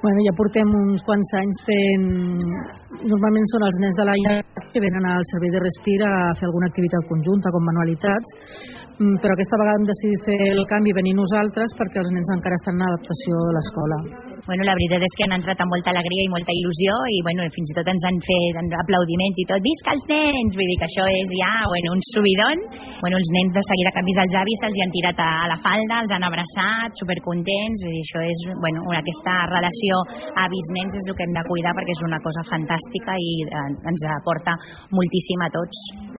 Bueno, ja portem uns quants anys fent... Normalment són els nens de l'AIA que venen al servei de Respir a fer alguna activitat conjunta, com manualitats, però aquesta vegada hem decidit fer el canvi i venir nosaltres perquè els nens encara estan en adaptació a l'escola. Bueno, la veritat és que han entrat amb molta alegria i molta il·lusió i bueno, fins i tot ens han fet aplaudiments i tot, visca els nens! Vull dir que això és ja un subidon. Bueno, els nens de seguida que han vist els avis se'ls hi han tirat a la falda, els han abraçat, supercontents, i això és, bueno, aquesta relació avis-nens és el que hem de cuidar perquè és una cosa fantàstica i ens aporta moltíssim a tots.